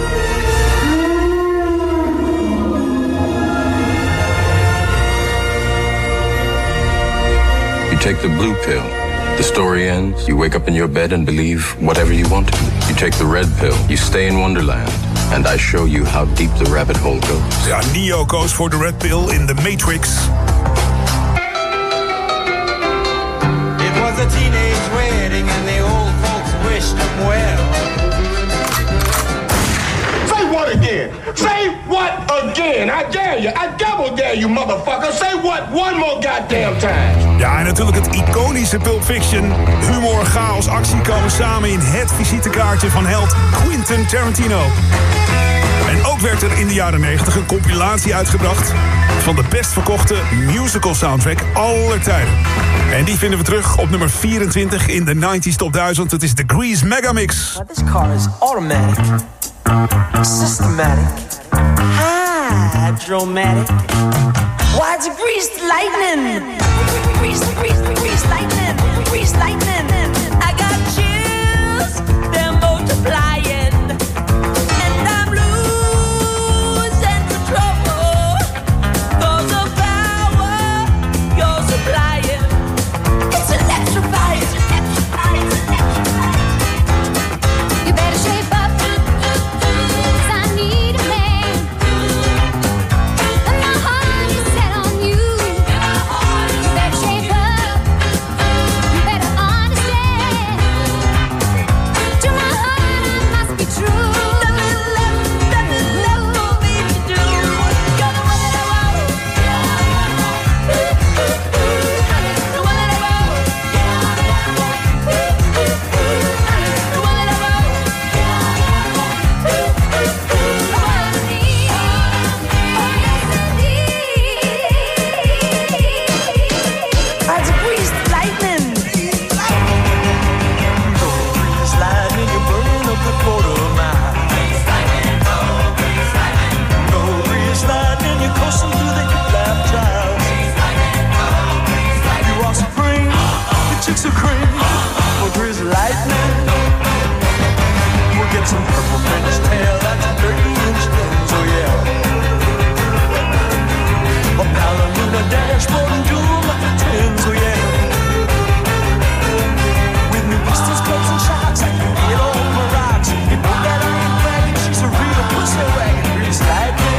You take the blue pill. The story ends. You wake up in your bed and believe whatever you want to. You take the red pill. You stay in Wonderland. And I show you how deep the rabbit hole goes. Ja, Neo koos voor de red pill in The Matrix. It was a teenage wedding and the old folks wished him well. Say what again? Say what again? I dare you. I double dare you, motherfucker. Say what one more goddamn time. Ja, en natuurlijk het iconische Pulp Fiction. Humor, chaos, actie komen samen in het visitekaartje van held Quentin Tarantino. En ook werd er in de jaren negentig een compilatie uitgebracht van de best verkochte musical soundtrack aller tijden. En die vinden we terug op nummer vierentwintig in de nineties Top duizend. Het is de Grease Megamix. This car is automatic, systematic, hydromatic. Why it's greased lightning? Grease, grease, grease lightning, grease lightning. I got chills, they're multiplying, and I'm losing control. Cause the power you're supplying, it's electrifying, electrifying, electrifying. You better shape up, 'cause I need a man. And my heart is set on you. You better shape up, you better understand. To my heart I must be true. Let me love, let me love me to do. You're the one that I want. The one that I want. The one that I want. That's a greased lightning. Greased lightning, you're burning up the quarter mile. Greased lightning, no, greased lightning. No, greased lightning, you're coursing through the hip-lap trials. Greased lightning, no, greased lightning. You are supreme, your chicks are cream. For greased lightning, we'll get some purple French tail. That's a thirty inch lens, oh yeah. A ballerina dashboard and jewel like the twins, oh yeah. With new pistols, clubs, and shots, I can get on my rocks. You know that I ain't bragging, she's a real pussy wagon. Grease lightning.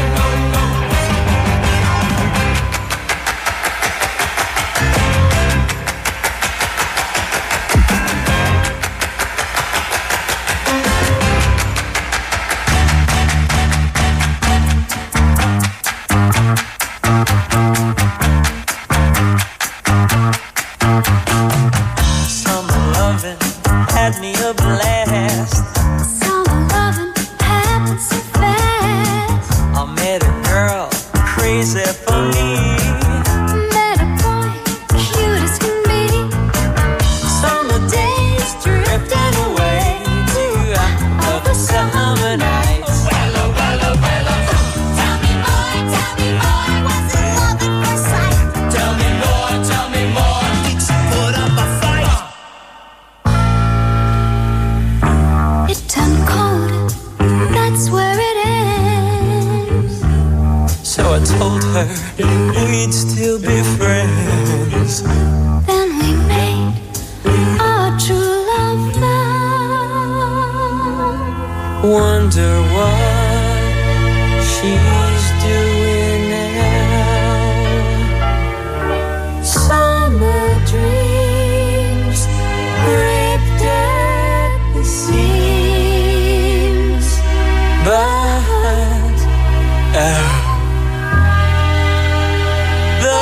Summer loving had me a blast. Summer loving happened so fast. I met a girl crazy for me. Met a boy, cute as can be. Summer days drifting away to other summer nights. Tell me more, tell me more, was it love at first sight? Tell me more, tell me more. Did you put up a fight? It turned cold, that's where it ends. So I told her we'd still be friends. Then we made our true love vow. Wonder what she's doing now. Summer dreams ripped at the seams. But uh, the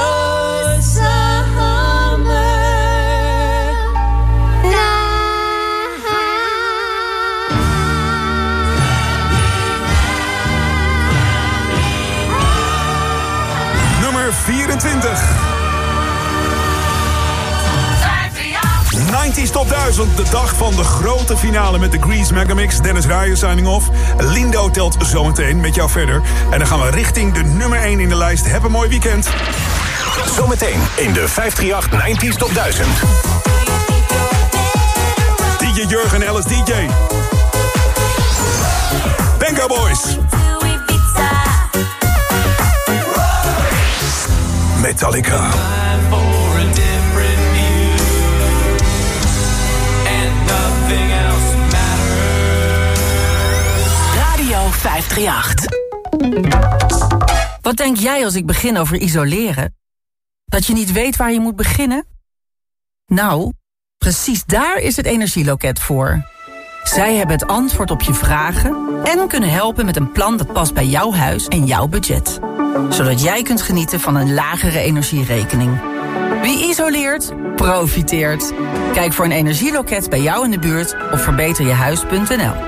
summer night. negentig's Top duizend, de dag van de grote finale met de Grease Megamix. Dennis Ruijer signing off. Lindo telt zometeen met jou verder. En dan gaan we richting de nummer één in de lijst. Heb een mooi weekend. Zometeen in de vijfhonderdachtendertig negentig's Top duizend. D J Jurgen Ellis D J. Benga Boys. Metallica. Radio vijfhonderdachtendertig. Wat denk jij als ik begin over isoleren? Dat je niet weet waar je moet beginnen? Nou, precies daar is het Energieloket voor. Zij hebben het antwoord op je vragen en kunnen helpen met een plan dat past bij jouw huis en jouw budget. Zodat jij kunt genieten van een lagere energierekening. Wie isoleert, profiteert. Kijk voor een energieloket bij jou in de buurt op verbeter je huis punt n l.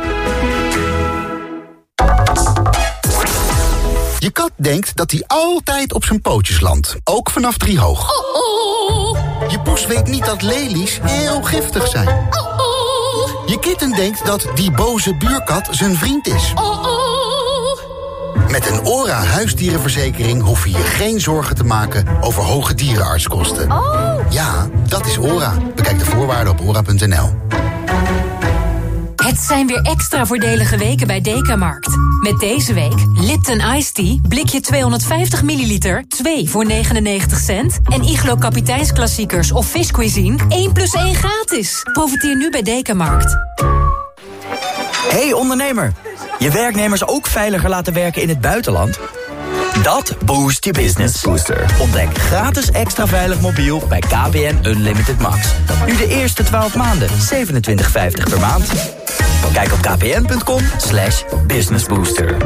Je kat denkt dat hij altijd op zijn pootjes landt, ook vanaf driehoog. Oh, oh. Je poes weet niet dat lelies heel giftig zijn. Oh, oh. Je kitten denkt dat die boze buurkat zijn vriend is. Oh, oh. Met een ORA huisdierenverzekering hoef je je geen zorgen te maken over hoge dierenartskosten. Oh. Ja, dat is ORA. Bekijk de voorwaarden op ora punt n l. Het zijn weer extra voordelige weken bij Dekamarkt. Met deze week Lipton Iced Tea, blikje tweehonderdvijftig milliliter, twee voor negenennegentig cent. En Iglo Kapiteinsklassiekers of Fish Cuisine, één plus één gratis. Profiteer nu bij Dekamarkt. Hey ondernemer, je werknemers ook veiliger laten werken in het buitenland? Dat boost je business. Booster. Ontdek gratis extra veilig mobiel bij K P N Unlimited Max. Nu de eerste twaalf maanden, zevenentwintig vijftig per maand. Kijk op kpn.com slash businessbooster.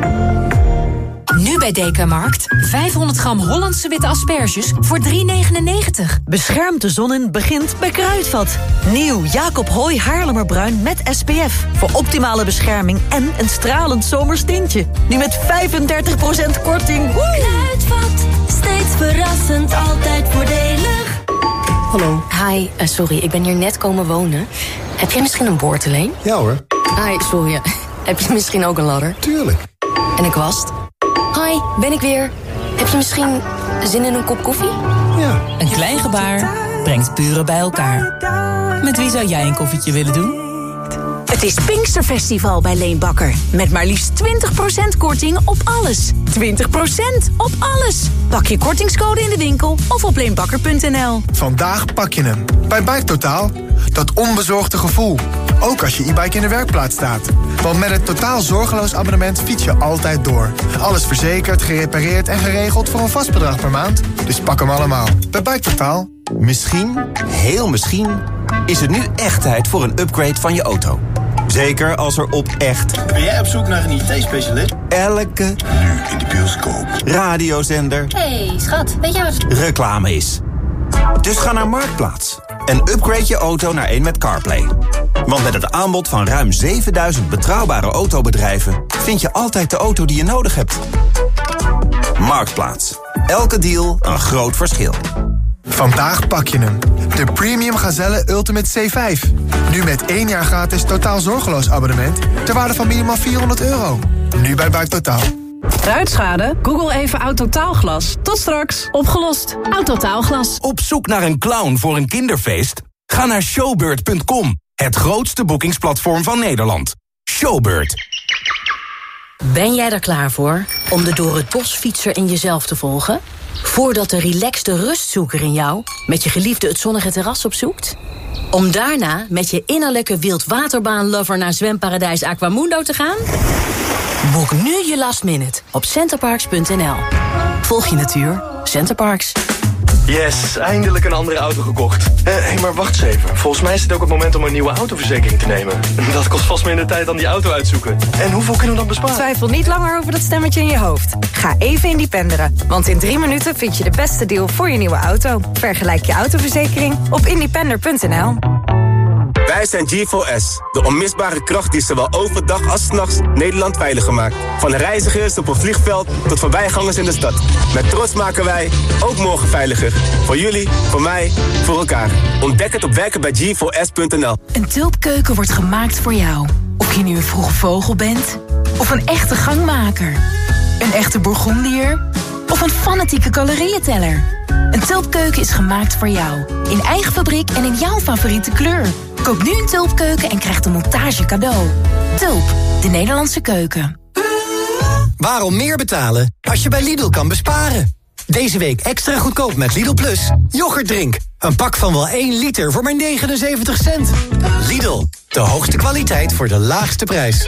Nu bij Dekamarkt, vijfhonderd gram Hollandse witte asperges voor drie negenennegentig. Beschermt de zon in begint bij Kruidvat. Nieuw Jacob Hooy Haarlemmerbruin met S P F. Voor optimale bescherming en een stralend zomers tintje. Nu met vijfendertig procent korting. Woe! Kruidvat, steeds verrassend, altijd voordelig. Hallo. Hi, uh, sorry, ik ben hier net komen wonen. Heb jij misschien een boordeleen? Ja hoor. Hi, sorry. Heb je misschien ook een ladder? Tuurlijk. En een kwast? Hi, ben ik weer. Heb je misschien zin in een kop koffie? Ja. Een klein gebaar brengt buren bij elkaar. Met wie zou jij een koffietje willen doen? Het is Pinksterfestival bij Leenbakker. Met maar liefst twintig procent korting op alles. twintig procent op alles. Pak je kortingscode in de winkel of op leenbakker punt n l. Vandaag pak je hem. Bij Bike Totaal. Dat onbezorgde gevoel. Ook als je e-bike in de werkplaats staat. Want met het totaal zorgeloos abonnement fiets je altijd door. Alles verzekerd, gerepareerd en geregeld voor een vast bedrag per maand. Dus pak hem allemaal. Bij Bike Totaal. Misschien, heel misschien, is het nu echt tijd voor een upgrade van je auto. Zeker als er op echt... Ben jij op zoek naar een I T-specialist? Elke... Nu in de bioscoop. Radiozender... Hey, schat, weet je wat... reclame is. Dus ga naar Marktplaats en upgrade je auto naar een met CarPlay. Want met het aanbod van ruim zevenduizend betrouwbare autobedrijven... vind je altijd de auto die je nodig hebt. Marktplaats. Elke deal een groot verschil. Vandaag pak je hem. De Premium Gazelle Ultimate C vijf. Nu met één jaar gratis totaal zorgeloos abonnement... ter waarde van minimaal vierhonderd euro. Nu bij Bike Totaal. Ruitschade? Google even Autotaalglas. Tot straks. Opgelost. Autotaalglas. Op zoek naar een clown voor een kinderfeest? Ga naar showbird punt com. Het grootste boekingsplatform van Nederland. Showbird. Ben jij er klaar voor om de door het bosfietser in jezelf te volgen? Voordat de relaxte rustzoeker in jou met je geliefde het zonnige terras opzoekt? Om daarna met je innerlijke wildwaterbaan-lover naar zwemparadijs Aquamundo te gaan? Boek nu je last minute op centerparks punt n l. Volg je natuur, Centerparks. Yes, eindelijk een andere auto gekocht. Hé, uh, hey, maar wacht eens even. Volgens mij is het ook het moment om een nieuwe autoverzekering te nemen. Dat kost vast minder tijd dan die auto uitzoeken. En hoeveel kunnen we dan besparen? Twijfel niet langer over dat stemmetje in je hoofd. Ga even independeren. Want in drie minuten vind je de beste deal voor je nieuwe auto. Vergelijk je autoverzekering op independer punt n l. Wij zijn G four S, de onmisbare kracht die zowel overdag als 's nachts Nederland veiliger maakt. Van reizigers op een vliegveld tot voorbijgangers in de stad. Met trots maken wij ook morgen veiliger. Voor jullie, voor mij, voor elkaar. Ontdek het op werken bij G four S punt n l. Een tulpkeuken wordt gemaakt voor jou. Of je nu een vroege vogel bent, of een echte gangmaker. Een echte Bourgondier, of een fanatieke calorieënteller. Een tulpkeuken is gemaakt voor jou. In eigen fabriek en in jouw favoriete kleur. Koop nu een tulpkeuken en krijg de montage cadeau. Tulp, de Nederlandse keuken. Waarom meer betalen als je bij Lidl kan besparen? Deze week extra goedkoop met Lidl Plus. Yoghurtdrink. Een pak van wel één liter voor maar negenenzeventig cent. Lidl, de hoogste kwaliteit voor de laagste prijs.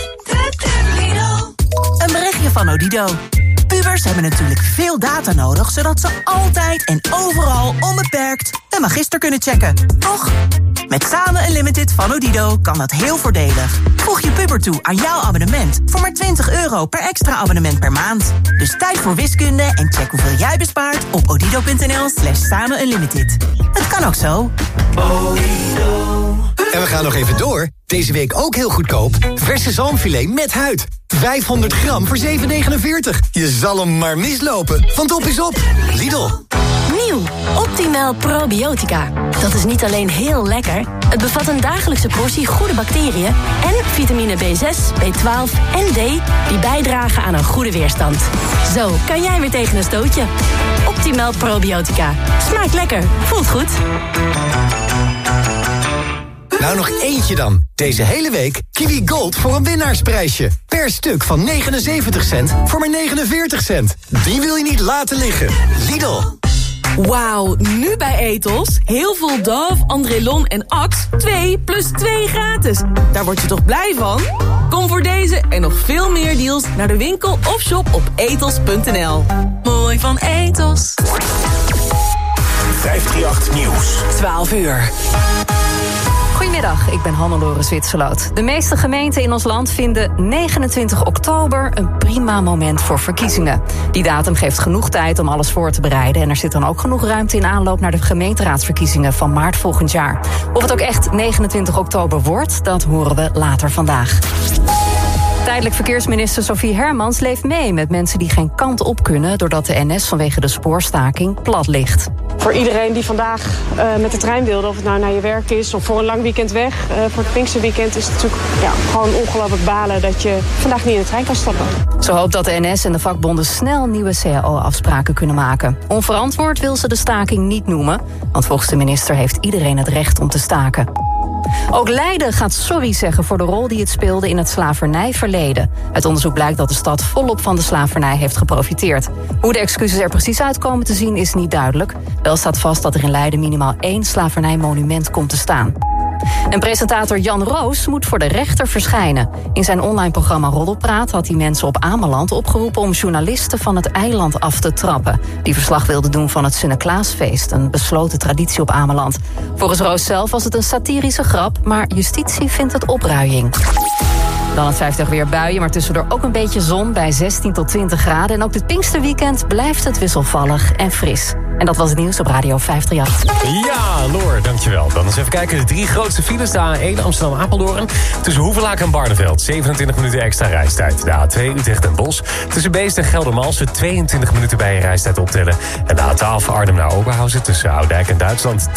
Een berichtje van Odido. Pubers hebben natuurlijk veel data nodig, zodat ze altijd en overal onbeperkt een magister kunnen checken. Toch? Met Samen Unlimited van Odido kan dat heel voordelig. Voeg je puber toe aan jouw abonnement voor maar twintig euro per extra abonnement per maand. Dus tijd voor wiskunde en check hoeveel jij bespaart op odido.nl slash samen unlimited. Het kan ook zo. En we gaan nog even door. Deze week ook heel goedkoop. Verse zalmfilet met huid. vijfhonderd gram voor zeven negenenveertig. Je zal hem maar mislopen, want op is op. Lidl. Nieuw, Optimal Probiotica. Dat is niet alleen heel lekker, het bevat een dagelijkse portie goede bacteriën en vitamine B zes, B twaalf en D die bijdragen aan een goede weerstand. Zo kan jij weer tegen een stootje. Optimal Probiotica. Smaakt lekker, voelt goed. Nou, nog eentje dan. Deze hele week Kiwi Gold voor een winnaarsprijsje. Per stuk van negenenzeventig cent voor maar negenenveertig cent. Die wil je niet laten liggen. Lidl. Wauw, nu bij Ethos. Heel veel Dove, Andrelon en Axe. twee plus twee gratis. Daar word je toch blij van? Kom voor deze en nog veel meer deals naar de winkel of shop op ethos punt n l. Mooi van Ethos. vijfhonderdachttien Nieuws. twaalf uur. Goedemiddag, ik ben Hannelore Zwitserloot. De meeste gemeenten in ons land vinden negenentwintig oktober een prima moment voor verkiezingen. Die datum geeft genoeg tijd om alles voor te bereiden en er zit dan ook genoeg ruimte in aanloop naar de gemeenteraadsverkiezingen van maart volgend jaar. Of het ook echt negenentwintig oktober wordt, dat horen we later vandaag. Tijdelijk verkeersminister Sophie Hermans leeft mee met mensen die geen kant op kunnen doordat de N S vanwege de spoorstaking plat ligt. Voor iedereen die vandaag uh, met de trein wilde, of het nou naar je werk is of voor een lang weekend weg, uh, voor het Pinksterweekend is het natuurlijk ja, gewoon ongelooflijk balen dat je vandaag niet in de trein kan stappen. Ze hoopt dat de N S en de vakbonden snel nieuwe C A O-afspraken kunnen maken. Onverantwoord wil ze de staking niet noemen, want volgens de minister heeft iedereen het recht om te staken. Ook Leiden gaat sorry zeggen voor de rol die het speelde in het slavernijverleden. Uit onderzoek blijkt dat de stad volop van de slavernij heeft geprofiteerd. Hoe de excuses er precies uitkomen te zien is niet duidelijk. Wel staat vast dat er in Leiden minimaal één slavernijmonument komt te staan. En presentator Jan Roos moet voor de rechter verschijnen. In zijn online programma Roddelpraat had hij mensen op Ameland opgeroepen om journalisten van het eiland af te trappen, die verslag wilden doen van het Sinterklaasfeest, een besloten traditie op Ameland. Volgens Roos zelf was het een satirische grap, maar justitie vindt het opruiing. Dan het vijftig weer buien, maar tussendoor ook een beetje zon bij zestien tot twintig graden. En ook dit Pinksterweekend blijft het wisselvallig en fris. En dat was het nieuws op Radio vijfhonderdachttien. Ja, Noor, dankjewel. Dan eens even kijken. De drie grootste files. De A één Amsterdam-Apeldoorn. Tussen Hoevelaken en Barneveld. zevenentwintig minuten extra reistijd. De A twee Utrecht en Bos. Tussen Beest en Geldermalsen. tweeëntwintig minuten bij je reistijd optellen. En de A twaalf Arnhem naar Oberhausen. Tussen Oudijk en Duitsland.